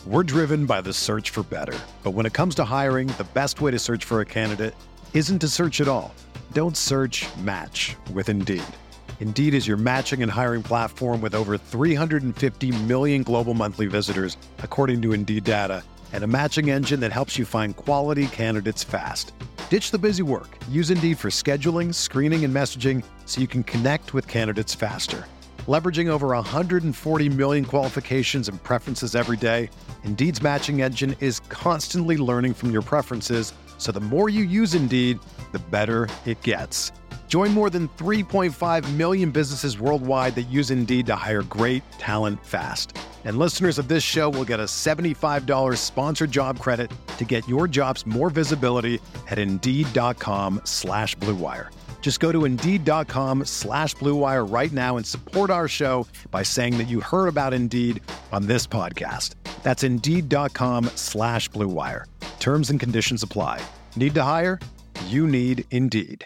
We're driven by the search for better. But when it comes to hiring, the best way to search for a candidate isn't to search at all. Don't search, match with Indeed. Indeed is your matching and hiring platform with over 350 million global monthly visitors, according to Indeed data, and a matching engine that helps you find quality candidates fast. Ditch the busy work. Use Indeed for scheduling, screening, and messaging so you can connect with candidates faster. Leveraging over 140 million qualifications and preferences every day, Indeed's matching engine is constantly learning from your preferences, so the more you use Indeed, the better it gets. Join more than 3.5 million businesses worldwide that use Indeed to hire great talent fast. And listeners of this show will get a $75 sponsored job credit to get your jobs more visibility at Indeed.com/Blue Wire. Just go to Indeed.com/Blue Wire right now and support our show by saying that you heard about Indeed on this podcast. That's Indeed.com/Blue Wire. Terms and conditions apply. Need to hire? You need Indeed.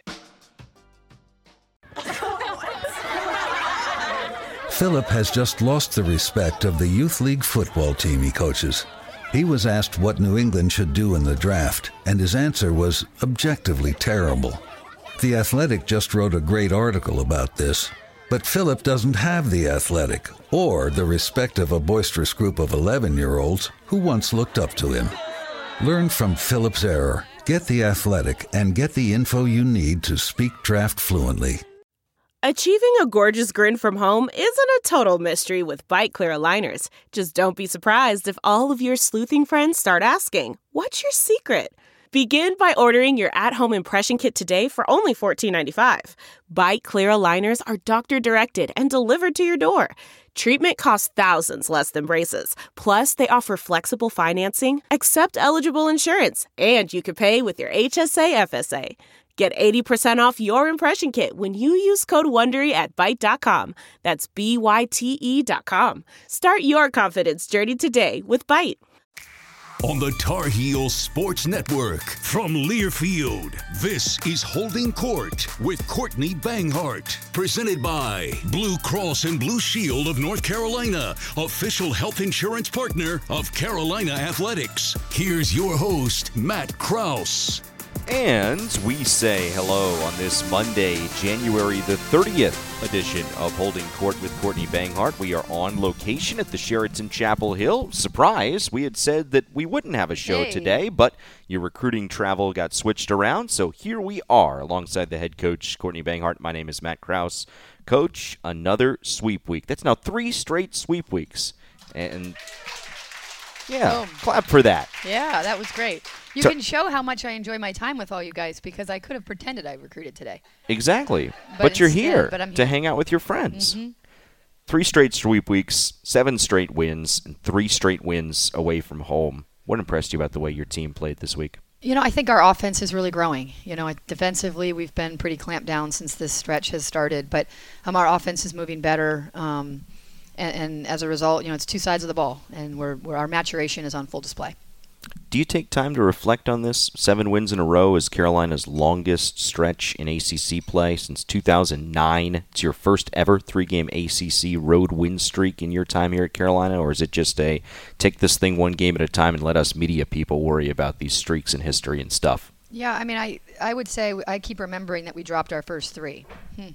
Philip has just lost the respect of the Youth League football team he coaches. He was asked what New England should do in the draft, and his answer was objectively terrible. The Athletic just wrote a great article about this, but Philip doesn't have the Athletic or the respect of a boisterous group of 11-year-olds who once looked up to him. Learn from Philip's error, get the Athletic, and get the info you need to speak draft fluently. Achieving a gorgeous grin from home isn't a total mystery with Byte Clear aligners. Just don't be surprised if all of your sleuthing friends start asking, "What's your secret?" Begin by ordering your at-home impression kit today for only $14.95. Byte Clear aligners are doctor-directed and delivered to your door. Treatment costs thousands less than braces. Plus, they offer flexible financing, accept eligible insurance, and you can pay with your HSA FSA. Get 80% off your impression kit when you use code WONDERY at Byte.com. That's BYTE.com. Start your confidence journey today with Byte. On the Tar Heels Sports Network from Learfield, this is Holding Court with Courtney Banghart. Presented by Blue Cross and Blue Shield of North Carolina, official health insurance partner of Carolina Athletics. Here's your host, Matt Krause. And we say hello on this Monday, January the 30th edition of Holding Court with Courtney Banghart. We are on location at the Sheraton Chapel Hill. Surprise, we had said that we wouldn't have a show today, but your recruiting travel got switched around, so here we are alongside the head coach, Courtney Banghart. My name is Matt Krause. Coach, another sweep week. That's now 3 straight sweep weeks. And yeah, Boom. Clap for that. Yeah, that was great. You can show how much I enjoy my time with all you guys because I could have pretended I recruited today. Exactly. But you're here I'm to hang out with your friends. Mm-hmm. 3 straight sweep weeks, 7 straight wins, and 3 straight wins away from home. What impressed you about the way your team played this week? You know, I think our offense is really growing. You know, defensively, we've been pretty clamped down since this stretch has started, but our offense is moving better. And as a result, you know, it's 2 sides of the ball, and our maturation is on full display. Do you take time to reflect on this? 7 wins in a row is Carolina's longest stretch in ACC play since 2009. It's your first ever 3-game ACC road win streak in your time here at Carolina, or is it just a take this thing one game at a time and let us media people worry about these streaks in history and stuff? Yeah, I mean, I would say I keep remembering that we dropped our first 3.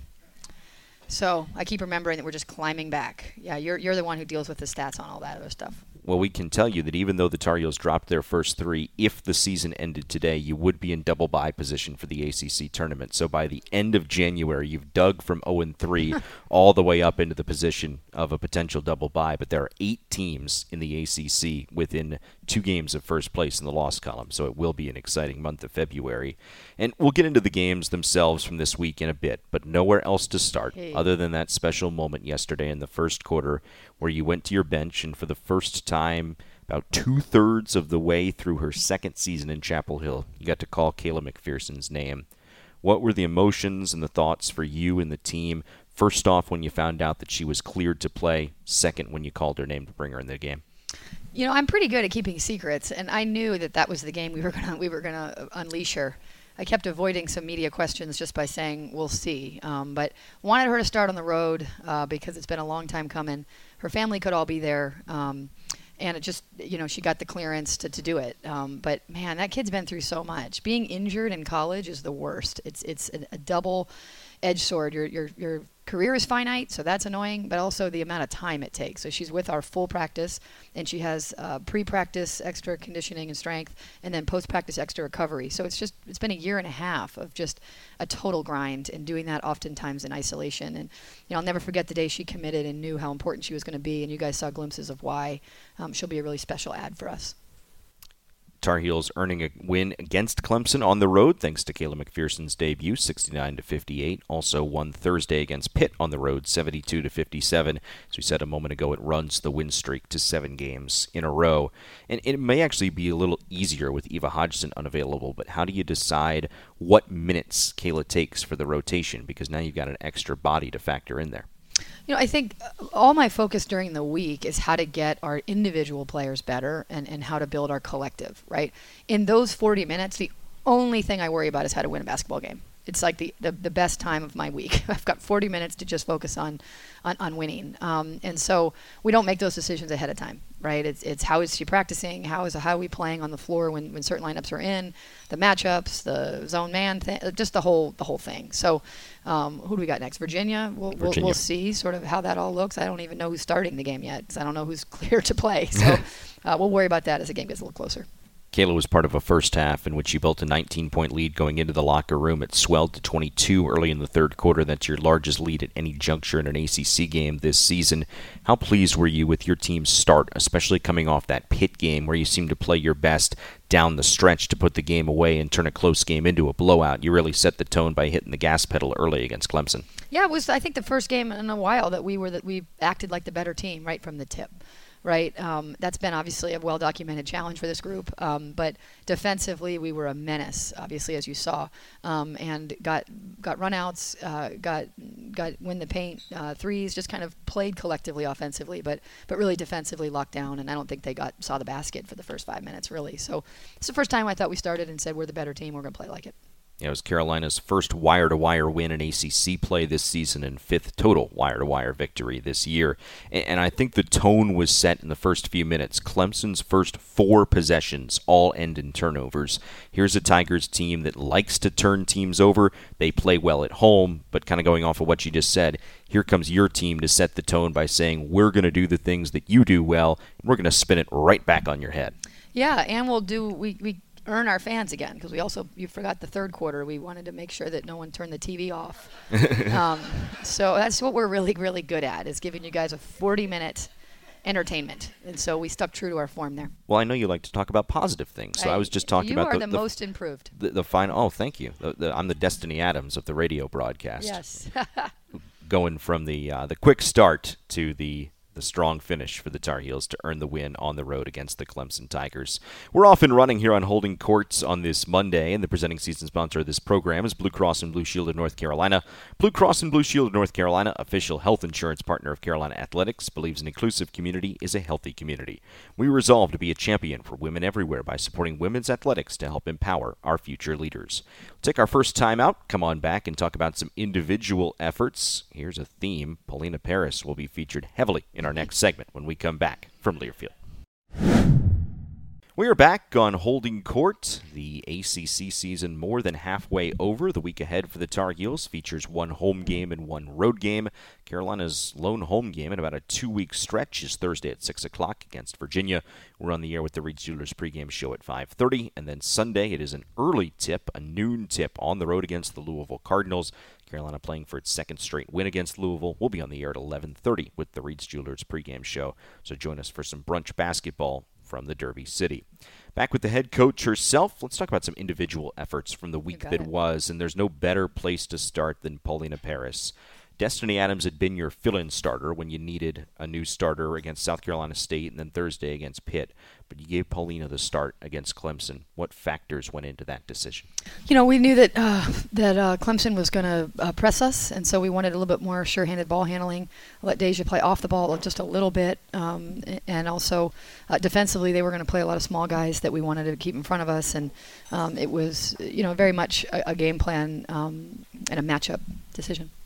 So I keep remembering that we're just climbing back. Yeah, you're the one who deals with the stats on all that other stuff. Well, we can tell you that even though the Tar Heels dropped their first 3, if the season ended today, you would be in double bye position for the ACC tournament. So by the end of January, you've dug from 0-3 all the way up into the position of a potential double bye. But there are 8 teams in the ACC within 2 games of first place in the loss column. So it will be an exciting month of February. And we'll get into the games themselves from this week in a bit, but nowhere else to start other than that special moment yesterday in the first quarter where you went to your bench and for the first time about 2/3 of the way through her second season in Chapel Hill, you got to call Kayla McPherson's name. What were the emotions and the thoughts for you and the team, first off when you found out that she was cleared to play, second when you called her name to bring her in the game? You know, I'm pretty good at keeping secrets, and I knew that was the game we were gonna unleash her. I kept avoiding some media questions just by saying we'll see, but wanted her to start on the road because it's been a long time coming. Her family could all be there, And it just, she got the clearance to do it. But man, that kid's been through so much. Being injured in college is the worst. It's a double-edged sword. Your career is finite, so that's annoying, but also the amount of time it takes. So she's with our full practice, and she has pre-practice extra conditioning and strength, and then post-practice extra recovery. So it's been a year and a half of just a total grind, and doing that oftentimes in isolation. And I'll never forget the day she committed and knew how important she was going to be, and you guys saw glimpses of why she'll be a really special add for us. Tar Heels earning a win against Clemson on the road thanks to Kayla McPherson's debut, 69-58. Also won Thursday against Pitt on the road, 72-57. As we said a moment ago, it runs the win streak to 7 games in a row. And it may actually be a little easier with Eva Hodgson unavailable, but how do you decide what minutes Kayla takes for the rotation? Because now you've got an extra body to factor in there. I think all my focus during the week is how to get our individual players better and how to build our collective, right? In those 40 minutes, the only thing I worry about is how to win a basketball game. It's like the best time of my week. I've got 40 minutes to just focus on winning. And so we don't make those decisions ahead of time, right? It's how is she practicing? How are we playing on the floor when certain lineups are in? The matchups, the zone man thing, just the whole thing. So who do we got next? Virginia? We'll see sort of how that all looks. I don't even know who's starting the game yet because I don't know who's clear to play. So we'll worry about that as the game gets a little closer. Kayla was part of a first half in which she built a 19-point lead going into the locker room. It swelled to 22 early in the third quarter. That's your largest lead at any juncture in an ACC game this season. How pleased were you with your team's start, especially coming off that Pitt game where you seemed to play your best down the stretch to put the game away and turn a close game into a blowout? You really set the tone by hitting the gas pedal early against Clemson. Yeah, it was, I think, the first game in a while that we acted like the better team right from the tip. Right, that's been obviously a well-documented challenge for this group. But defensively, we were a menace, obviously, as you saw, and got runouts, got win the paint threes, just kind of played collectively offensively, but really defensively locked down. And I don't think they saw the basket for the first 5 minutes, really. So it's the first time I thought we started and said we're the better team. We're going to play like it. It was Carolina's first wire-to-wire win in ACC play this season and 5th total wire-to-wire victory this year. And I think the tone was set in the first few minutes. Clemson's first 4 possessions all end in turnovers. Here's a Tigers team that likes to turn teams over. They play well at home, but kind of going off of what you just said, here comes your team to set the tone by saying, we're going to do the things that you do well, and we're going to spin it right back on your head. Yeah, and we earn our fans again, because you forgot the third quarter. We wanted to make sure that no one turned the TV off. So that's what we're really, really good at, is giving you guys a 40-minute entertainment. And so we stuck true to our form there. Well, I know you like to talk about positive things, so I was just talking about the most improved. The final. Oh, thank you. I'm the Destiny Adams of the radio broadcast. Yes. Going from the quick start to the strong finish for the Tar Heels to earn the win on the road against the Clemson Tigers. We're off and running here on Holding Court on this Monday, and the presenting season sponsor of this program is Blue Cross and Blue Shield of North Carolina. Blue Cross and Blue Shield of North Carolina, official health insurance partner of Carolina Athletics, believes an inclusive community is a healthy community. We resolve to be a champion for women everywhere by supporting women's athletics to help empower our future leaders. We'll take our first time out, come on back, and talk about some individual efforts. Here's a theme. Paulina Paris will be featured heavily in our next segment when we come back from Learfield. We are back on Holding Court. The ACC season more than halfway over. The week ahead for the Tar Heels features 1 home game and 1 road game. Carolina's lone home game in about a 2-week stretch is Thursday at 6 o'clock against Virginia. We're on the air with the Reed's Jewelers pregame show at 5:30. And then Sunday it is an early tip, a noon tip on the road against the Louisville Cardinals. Carolina playing for its 2nd straight win against Louisville. We'll be on the air at 11:30 with the Reed's Jewelers pregame show. So join us for some brunch basketball from the Derby City. Back with the head coach herself, let's talk about some individual efforts from the week that was, and there's no better place to start than Paulina Paris. Destiny Adams had been your fill-in starter when you needed a new starter against South Carolina State and then Thursday against Pitt, but you gave Paulina the start against Clemson. What factors went into that decision? We knew that Clemson was going to press us, and so we wanted a little bit more sure-handed ball handling, let Deja play off the ball just a little bit, and also defensively they were going to play a lot of small guys that we wanted to keep in front of us, and it was very much a game plan and a matchup decision.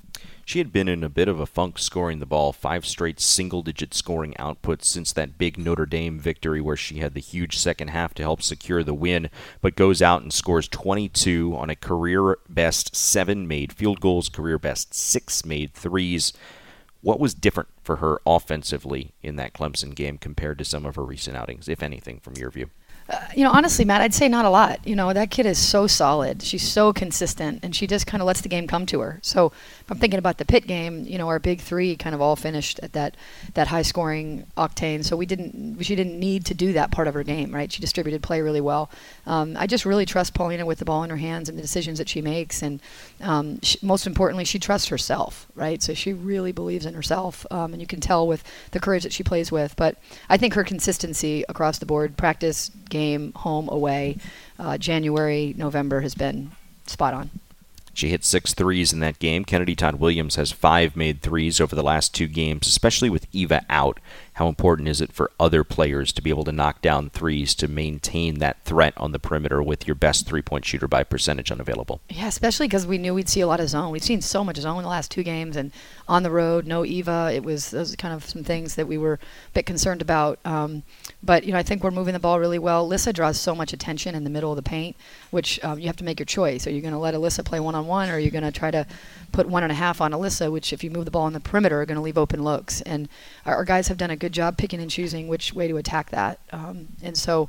She had been in a bit of a funk scoring the ball, 5 straight single-digit scoring outputs since that big Notre Dame victory where she had the huge second half to help secure the win, but goes out and scores 22 on a career-best 7 made field goals, career-best 6 made threes. What was different for her offensively in that Clemson game compared to some of her recent outings, if anything, from your view? Honestly, Matt, I'd say not a lot. That kid is so solid. She's so consistent, and she just kind of lets the game come to her. So if I'm thinking about the Pitt game, our big three kind of all finished at that high-scoring octane. So she didn't need to do that part of her game, right? She distributed play really well. I just really trust Paulina with the ball in her hands and the decisions that she makes. And most importantly, she trusts herself, right? So she really believes in herself, and you can tell with the courage that she plays with. But I think her consistency across the board, practice, game, home, away, January, November has been spot on. She hit 6 threes in that game. Kennedy Todd Williams has 5 made threes over the last 2 games, especially with Eva out. How important is it for other players to be able to knock down threes to maintain that threat on the perimeter with your best three-point shooter by percentage unavailable? Yeah, especially because we knew we'd see a lot of zone. We've seen so much zone in the last 2 games, and on the road, no Eva. Those kind of some things that we were a bit concerned about. But I think we're moving the ball really well. Alyssa draws so much attention in the middle of the paint, which you have to make your choice. Are you going to let Alyssa play one-on-one, or are you going to try to put 1.5 on Alyssa, which if you move the ball on the perimeter are going to leave open looks? And our guys have done a good job picking and choosing which way to attack that. And so,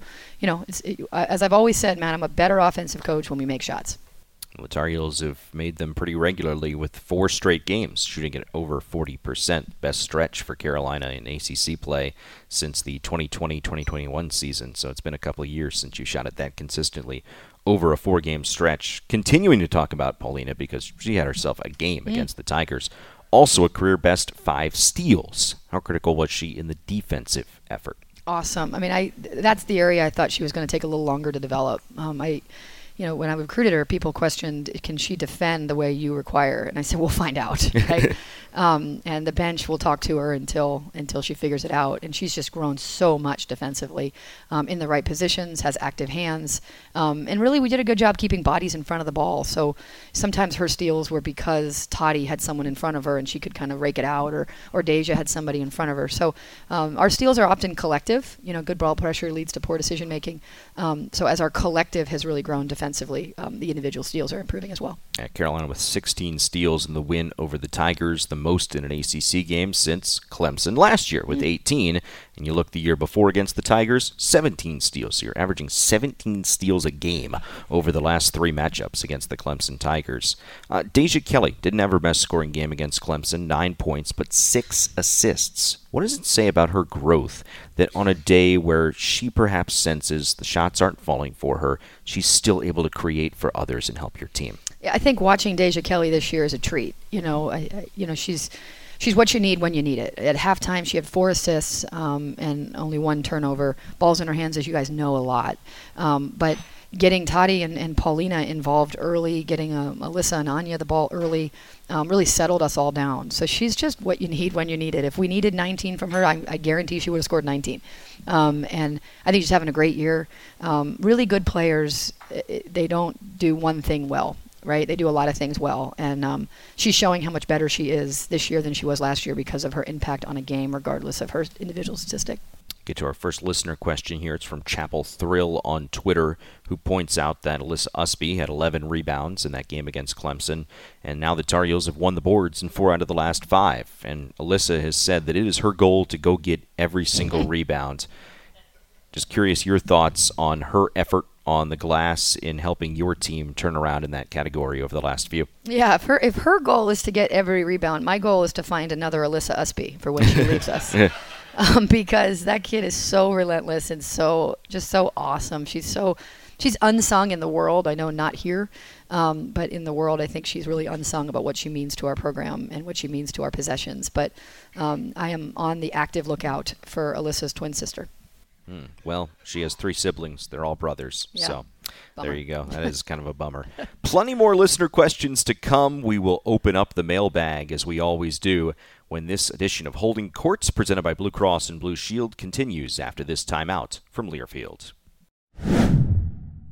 as I've always said, man, I'm a better offensive coach when we make shots. The Tar Heels have made them pretty regularly with 4 straight games, shooting at over 40%. Best stretch for Carolina in ACC play since the 2020-2021 season. So it's been a couple of years since you shot at that consistently over a 4-game stretch. Continuing to talk about Paulina because she had herself a game against the Tigers. Also a career best 5 steals. How critical was she in the defensive effort? Awesome. I mean, that's the area I thought she was going to take a little longer to develop. When I recruited her, people questioned, can she defend the way you require? And I said, we'll find out, right? And the bench will talk to her until she figures it out. And she's just grown so much defensively, in the right positions, has active hands. And really, we did a good job keeping bodies in front of the ball. So sometimes her steals were because Toddy had someone in front of her and she could kind of rake it out, or Deja had somebody in front of her. So our steals are often collective. Good ball pressure leads to poor decision making. So as our collective has really grown defensively, the individual steals are improving as well. Carolina with 16 steals in the win over the Tigers, the most in an ACC game since Clemson last year with 18. And you look the year before against the Tigers, 17 steals. So you're averaging 17 steals a game over the last 3 matchups against the Clemson Tigers. Deja Kelly didn't have her best scoring game against Clemson, 9 points, but 6 assists. What does it say about her growth that on a day where she perhaps senses the shots aren't falling for her, she's still able to create for others and help your team? Yeah, I think watching Deja Kelly this year is a treat. She's what you need when you need it. At halftime, she had 4 assists and only 1 turnover. Balls in her hands, as you guys know, a lot. But getting Toddy and Paulina involved early, getting Alyssa and Anya the ball early, really settled us all down. So she's just what you need when you need it. If we needed 19 from her, I guarantee she would have scored 19. And I think she's having a great year. Really good players, they don't do one thing well, right? They do a lot of things well. And she's showing how much better she is this year than she was last year because of her impact on a game, regardless of her individual statistic. Get to our first listener question here. It's from Chapel Thrill on Twitter, who points out that Alyssa Usby had 11 rebounds in that game against Clemson, and now the Tar Heels have won the boards in 4 out of the last 5. And Alyssa has said that it is her goal to go get every single rebound. Just curious your thoughts on her effort on the glass in helping your team turn around in that category over the last few. Yeah, if her goal is to get every rebound, my goal is to find another Alyssa Usby for when she leaves us. Because that kid is so relentless and so awesome. She's unsung in the world. I know not here, but in the world, I think she's really unsung about what she means to our program and what she means to our possessions. But I am on the active lookout for Alyssa's twin sister. Well, she has 3 siblings. They're all brothers. Yeah. So Bummer. There you go. That is kind of a bummer. Plenty more listener questions to come. We will open up the mailbag, as we always do, when this edition of Holding Courts, presented by Blue Cross and Blue Shield, continues after this timeout from Learfield.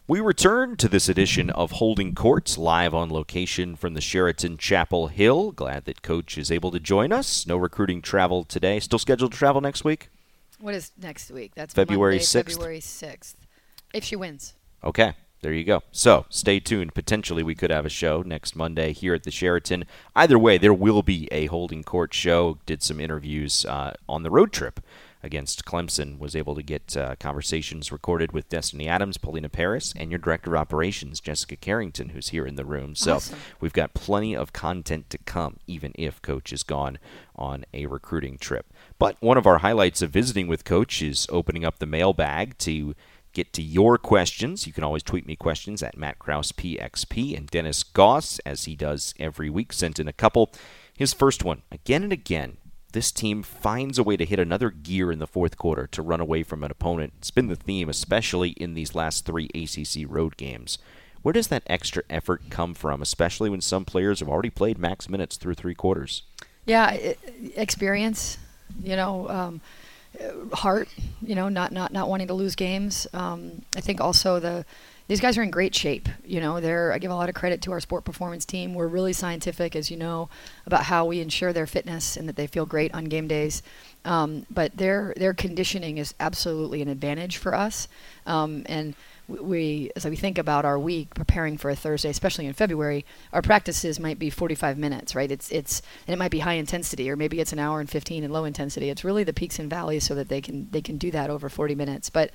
We return to this edition of Holding Court, live on location from the Sheraton Chapel Hill. Glad that Coach is able to join us. No recruiting travel today. Still scheduled to travel next week? What is next week? That's February Monday, 6th. February 6th. If she wins. Okay, there you go. So stay tuned. Potentially we could have a show next Monday here at the Sheraton. Either way, there will be a Holding Court show. Did some interviews on the road trip against Clemson, was able to get conversations recorded with Destiny Adams, Paulina Paris, and your Director of Operations, Jessica Carrington, who's here in the room. So Awesome. We've got plenty of content to come, even if Coach is gone on a recruiting trip. But one of our highlights of visiting with Coach is opening up the mailbag to get to your questions. You can always tweet me questions at Matt Krause PXP, and Dennis Goss, as he does every week, sent in a couple. His first one, again and again, this team finds a way to hit another gear in the fourth quarter to run away from an opponent. It's been the theme, especially in these last 3 ACC road games. Where does that extra effort come from, especially when some players have already played max minutes through 3 quarters? Yeah, experience, heart, not wanting to lose games. I think also these guys are in great shape. I give a lot of credit to our sport performance team. We're really scientific, as you know, about how we ensure their fitness and that they feel great on game days. But their conditioning is absolutely an advantage for us. And as we think about our week preparing for a Thursday, especially in February, our practices might be 45 minutes, right? And it might be high intensity, or maybe it's an hour and 15 in low intensity. It's really the peaks and valleys so that they can do that over 40 minutes. But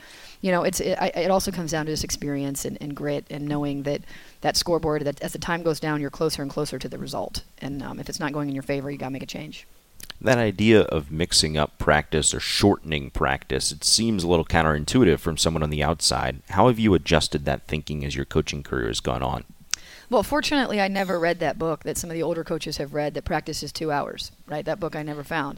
it also comes down to just experience and grit, and knowing that scoreboard, that as the time goes down, you're closer and closer to the result. And if it's not going in your favor, you got to make a change. That idea of mixing up practice or shortening practice, it seems a little counterintuitive from someone on the outside. How have you adjusted that thinking as your coaching career has gone on? Well, fortunately, I never read that book that some of the older coaches have read, that practice is 2 hours, right? That book I never found.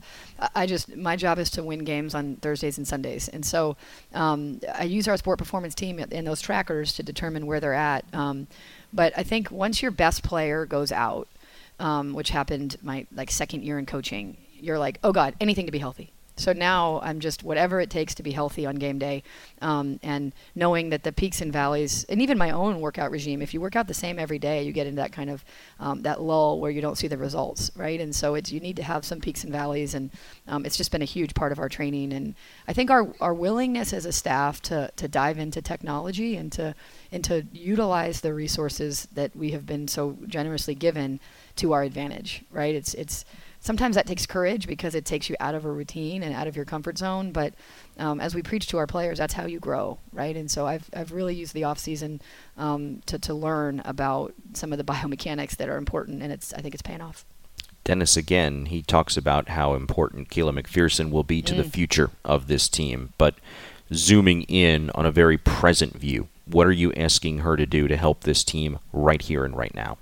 My job is to win games on Thursdays and Sundays. And so I use our sport performance team and those trackers to determine where they're at. But I think once your best player goes out, which happened my second year in coaching, you're like, oh God, anything to be healthy. So now I'm just whatever it takes to be healthy on game day, and knowing that the peaks and valleys, and even my own workout regime, if you work out the same every day, you get into that kind of that lull where you don't see the results, right? And so you need to have some peaks and valleys, and it's just been a huge part of our training. And I think our willingness as a staff to dive into technology and to utilize the resources that we have been so generously given to our advantage, right? It's sometimes that takes courage because it takes you out of a routine and out of your comfort zone. But as we preach to our players, that's how you grow, right? And so I've really used the off season to learn about some of the biomechanics that are important, and I think it's paying off. Dennis, again, he talks about how important Kayla McPherson will be to the future of this team. But zooming in on a very present view, what are you asking her to do to help this team right here and right now?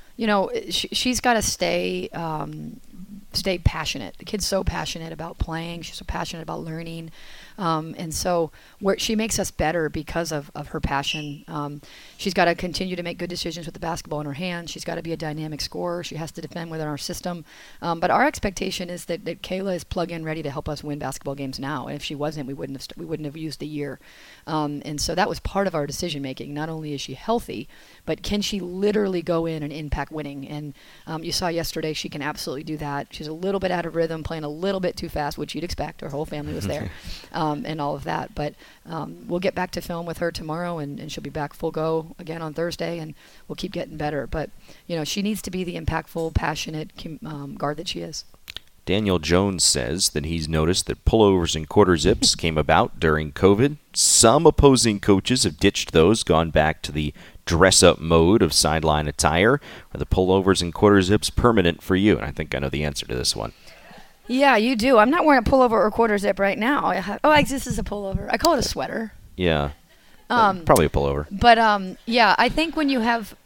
She's got to stay passionate. The kid's so passionate about playing. She's so passionate about learning. And so she makes us better because of her passion. She's got to continue to make good decisions with the basketball in her hands. She's got to be a dynamic scorer. She has to defend within our system. But our expectation is that Kayla is plug-in ready to help us win basketball games now. And if she wasn't, we wouldn't have used the year. And so that was part of our decision making. Not only is she healthy, but can she literally go in and impact winning? And you saw yesterday she can absolutely do that. She's a little bit out of rhythm, playing a little bit too fast, which you'd expect. Her whole family was there. And all of that. But we'll get back to film with her tomorrow, and she'll be back full go again on Thursday, and we'll keep getting better. But, she needs to be the impactful, passionate guard that she is. Daniel Jones says that he's noticed that pullovers and quarter zips came about during COVID. Some opposing coaches have ditched those, gone back to the dress-up mode of sideline attire. Are the pullovers and quarter zips permanent for you? And I think I know the answer to this one. Yeah, you do. I'm not wearing a pullover or quarter zip right now. This is a pullover. I call it a sweater. Yeah. Probably a pullover. But I think when you have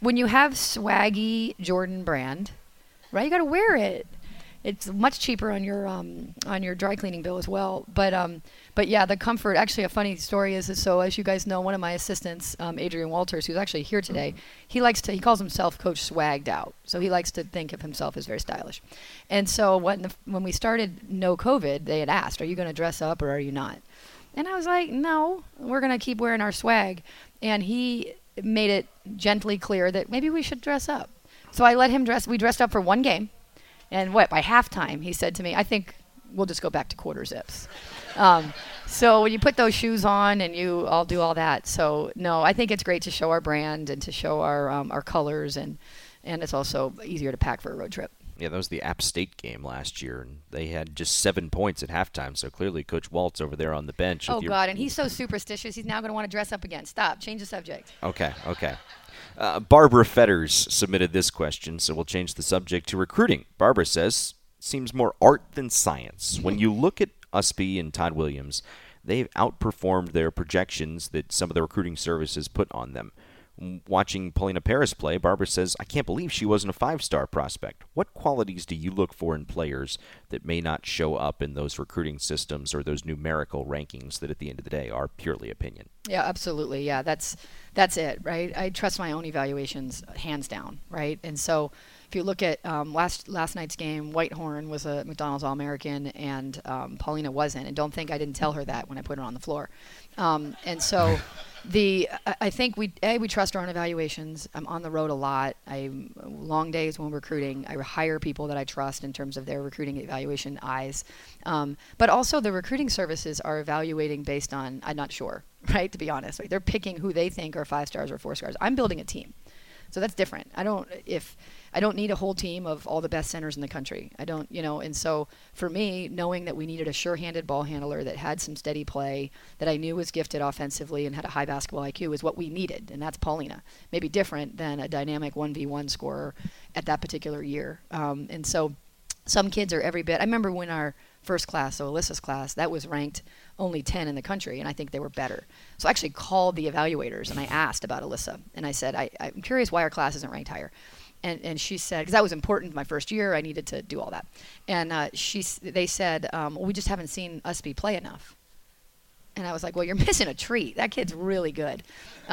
swaggy Jordan brand, right, you got to wear it. It's much cheaper on your dry cleaning bill as well. But yeah, the comfort. Actually, a funny story is so as you guys know, one of my assistants, Adrian Walters, who's actually here today, he calls himself Coach Swagged Out. So he likes to think of himself as very stylish. And so when we started No COVID, they had asked, "Are you going to dress up or are you not?" And I was like, "No, we're going to keep wearing our swag." And he made it gently clear that maybe we should dress up. So I let him dress. We dressed up for one game. And by halftime, he said to me, I think we'll just go back to quarter zips. So when you put those shoes on and I'll do all that. So no, I think it's great to show our brand and to show our colors, and it's also easier to pack for a road trip. Yeah, that was the App State game last year, and they had just 7 points at halftime. So clearly, Coach Waltz over there on the bench. Oh God, and he's so superstitious. He's now going to want to dress up again. Stop. Change the subject. Okay. Barbara Fetters submitted this question, so we'll change the subject to recruiting. Barbara says, seems more art than science. When you look at Usby and Todd Williams, they've outperformed their projections that some of the recruiting services put on them. Watching Paulina Paris play, Barbara says, I can't believe she wasn't a 5-star prospect. What qualities do you look for in players that may not show up in those recruiting systems or those numerical rankings that at the end of the day are purely opinion? Yeah, absolutely. Yeah, that's it, right? I trust my own evaluations hands down, right? And so if you look at last night's game, Whitehorn was a McDonald's All-American, and Paulina wasn't. And don't think I didn't tell her that when I put her on the floor. And so I think we trust our own evaluations. I'm on the road a lot. Long days when recruiting. I hire people that I trust in terms of their recruiting evaluation eyes. But also the recruiting services are evaluating based on, I'm not sure, right, to be honest. Right? They're picking who they think are 5 stars or 4 stars. I'm building a team. So that's different. I don't need a whole team of all the best centers in the country. I don't, and so for me, knowing that we needed a sure-handed ball handler that had some steady play, that I knew was gifted offensively and had a high basketball IQ is what we needed, and that's Paulina. Maybe different than a dynamic 1v1 scorer at that particular year. And so some kids are every bit. I remember when our first class, so Alyssa's class, that was ranked only 10 in the country, and I think they were better. So I actually called the evaluators, and I asked about Alyssa, and I said, I'm curious why our class isn't ranked higher. And she said, because that was important my first year, I needed to do all that. And they said, well, we just haven't seen Usby play enough. And I was like, well, you're missing a treat. That kid's really good.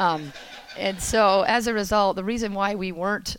And so as a result, the reason why we weren't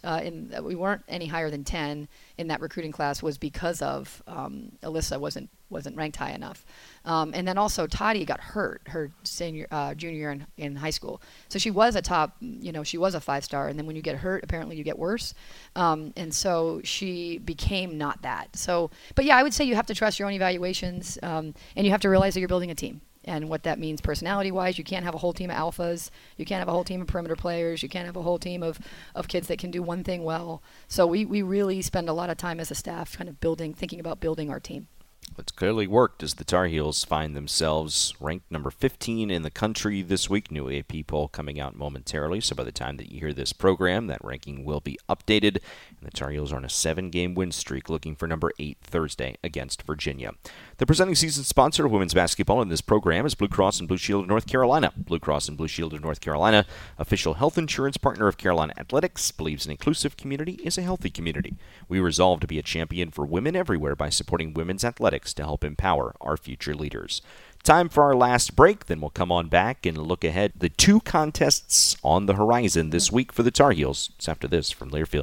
any higher than 10 in that recruiting class was because of Alyssa wasn't ranked high enough. And then also Toddy got hurt her junior year in high school. So she was a top, she was a 5-star. And then when you get hurt, apparently you get worse. And so she became not that. So, but yeah, I would say you have to trust your own evaluations, and you have to realize that you're building a team. And what that means personality-wise, you can't have a whole team of alphas. You can't have a whole team of perimeter players. You can't have a whole team of kids that can do one thing well. So we really spend a lot of time as a staff kind of thinking about building our team. It's clearly worked as the Tar Heels find themselves ranked number 15 in the country this week. New AP poll coming out momentarily, so by the time that you hear this program, that ranking will be updated. And the Tar Heels are on a 7-game win streak, looking for number 8 Thursday against Virginia. The presenting season sponsor of women's basketball in this program is Blue Cross and Blue Shield of North Carolina. Blue Cross and Blue Shield of North Carolina, official health insurance partner of Carolina Athletics, believes an inclusive community is a healthy community. We resolve to be a champion for women everywhere by supporting women's athletics to help empower our future leaders. Time for our last break, then we'll come on back and look ahead. The 2 contests on the horizon this week for the Tar Heels. It's after this from Learfield.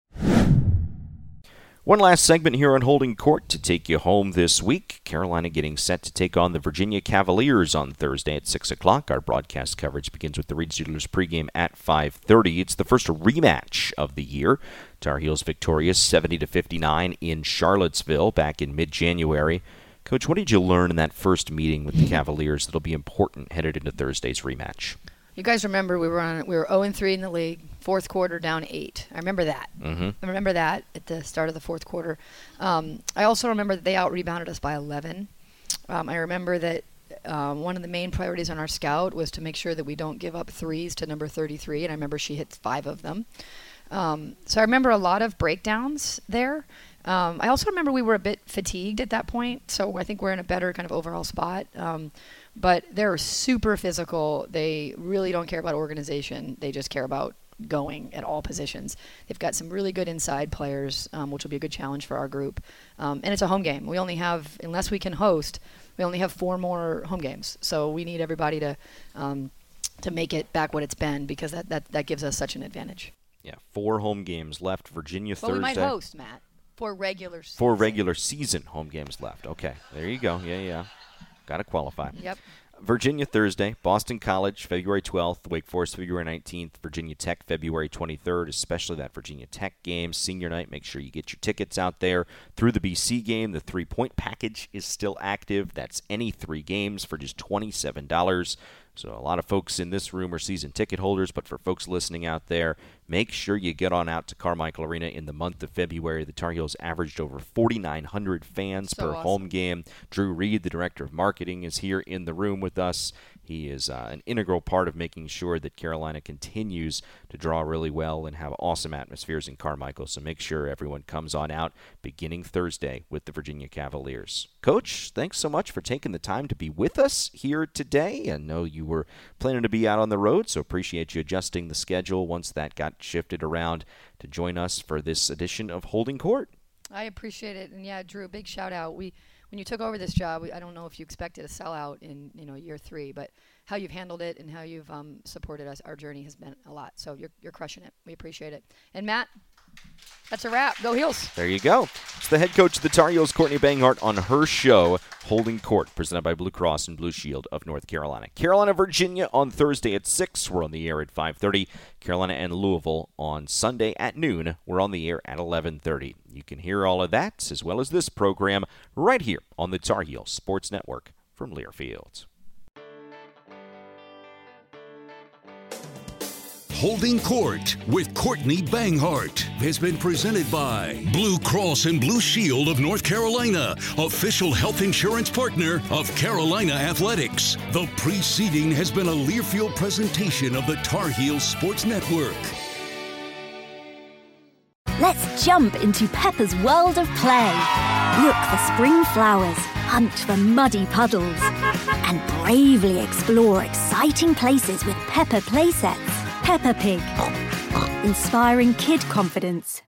One last segment here on Holding Court to take you home this week. Carolina getting set to take on the Virginia Cavaliers on Thursday at 6 o'clock. Our broadcast coverage begins with the Reed Steelers pregame at 5:30. It's the first rematch of the year. Tar Heels victorious 70-59 in Charlottesville back in mid-January. Coach, what did you learn in that first meeting with the Cavaliers that'll be important headed into Thursday's rematch? You guys remember we were 0-3 in the league, fourth quarter down 8. I remember that. Mm-hmm. I remember that at the start of the fourth quarter. I also remember that they out-rebounded us by 11. I remember that one of the main priorities on our scout was to make sure that we don't give up threes to number 33, and I remember she hit 5 of them. So I remember a lot of breakdowns there. I also remember we were a bit fatigued at that point, so I think we're in a better kind of overall spot. But they're super physical. They really don't care about organization. They just care about going at all positions. They've got some really good inside players, which will be a good challenge for our group. And it's a home game. We only have, unless we can host, we only have 4 more home games. So we need everybody to make it back what it's been, because that gives us such an advantage. Yeah, 4 home games left. Virginia Thursday. Well, we might host, Matt. 4 regular season. 4 regular season home games left. Okay, there you go. Yeah. Got to qualify. Yep. Virginia Thursday, Boston College February 12th, Wake Forest February 19th, Virginia Tech February 23rd, especially that Virginia Tech game, senior night. Make sure you get your tickets out there. Through the BC game, the 3-point package is still active. That's any 3 games for just $27. So a lot of folks in this room are season ticket holders, but for folks listening out there, make sure you get on out to Carmichael Arena in the month of February. The Tar Heels averaged over 4,900 fans per home game. Drew Reed, the director of marketing, is here in the room with us. He is an integral part of making sure that Carolina continues to draw really well and have awesome atmospheres in Carmichael. So make sure everyone comes on out beginning Thursday with the Virginia Cavaliers. Coach, thanks so much for taking the time to be with us here today. I know you were planning to be out on the road, so appreciate you adjusting the schedule once that got shifted around to join us for this edition of Holding Court. I appreciate it. And yeah, Drew, big shout out. When you took over this job, I don't know if you expected a sellout in year 3, but how you've handled it and how you've supported us, our journey has been a lot. So you're crushing it. We appreciate it. And Matt, that's a wrap. Go Heels. There you go. It's the head coach of the Tar Heels, Courtney Banghart, on her show, Holding Court, presented by Blue Cross and Blue Shield of North Carolina. Carolina, Virginia on Thursday at 6. We're on the air at 5:30. Carolina and Louisville on Sunday at noon. We're on the air at 11:30. You can hear all of that, as well as this program, right here on the Tar Heels Sports Network from Learfield. Holding Court with Courtney Banghart has been presented by Blue Cross and Blue Shield of North Carolina, official health insurance partner of Carolina Athletics. The preceding has been a Learfield presentation of the Tar Heels Sports Network. Let's jump into Peppa's world of play. Look for spring flowers, hunt for muddy puddles, and bravely explore exciting places with Peppa playsets. Peppa Pig, inspiring kid confidence.